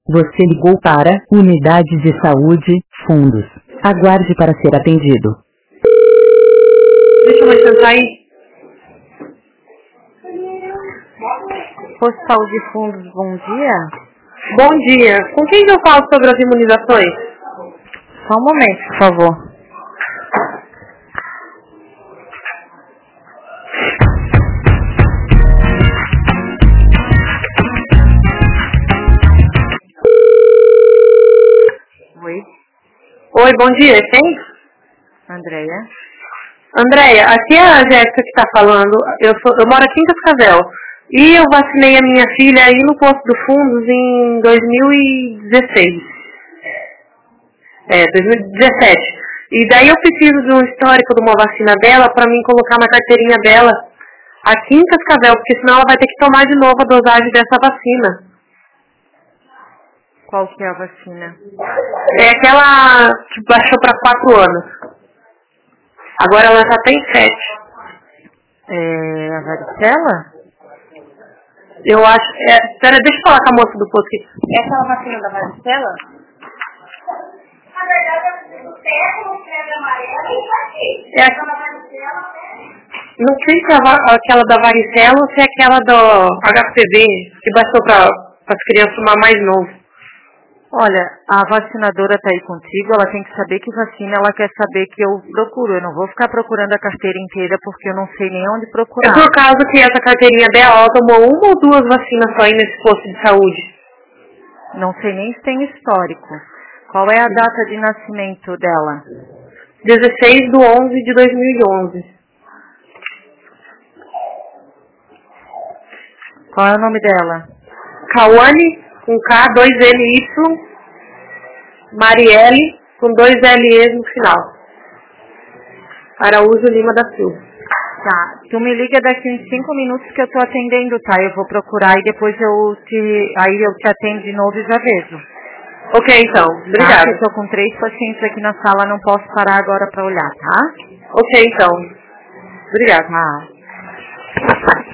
Você ligou para Unidade de Saúde, Fundos. Aguarde para ser atendido. Deixa eu sentar aí. Posto de Saúde e Fundos, bom dia. Bom dia. Com quem que eu falo sobre as imunizações? Só um momento, por favor. Oi, Oi, bom dia. Quem? Andréia. Andréia, aqui é a Jéssica que está falando. Eu moro aqui em Cascavel. E eu vacinei a minha filha aí no posto do Fundos em 2016. 2017. E daí eu preciso de um histórico de uma vacina dela para mim colocar na carteirinha dela aqui em Cascavel, porque senão ela vai ter que tomar de novo a dosagem dessa vacina. Qual que é a vacina? É aquela que baixou para 4 anos. Agora ela já tem 7. É a varicela? Eu acho... Espera, deixa eu falar com a moça do posto aqui. É aquela vacina da varicela? Na verdade, eu pego o febre amarela e aqui. É não sei se é aquela da varicela ou se é aquela do HPV, que baixou para as crianças tomar mais novo. Olha, a vacinadora está aí contigo, ela tem que saber que vacina ela quer saber que eu procuro. Eu não vou ficar procurando a carteira inteira porque eu não sei nem onde procurar. É por causa que essa carteirinha dela, ela tomou 1 ou 2 vacinas só aí nesse posto de saúde. Não sei nem se tem histórico. Qual é a data de nascimento dela? 16/11/2011. Qual é o nome dela? Cauane, com K, 2LY, Marielle, com 2LE no final. Araújo Lima da Silva. Tá, tu me liga daqui uns 5 minutos que eu tô atendendo, tá? Eu vou procurar e depois eu te atendo de novo e já vejo. Ok, então. Obrigada. Tá? Eu tô com 3 pacientes aqui na sala, não posso parar agora pra olhar, tá? Ok, então. Obrigada. Tá.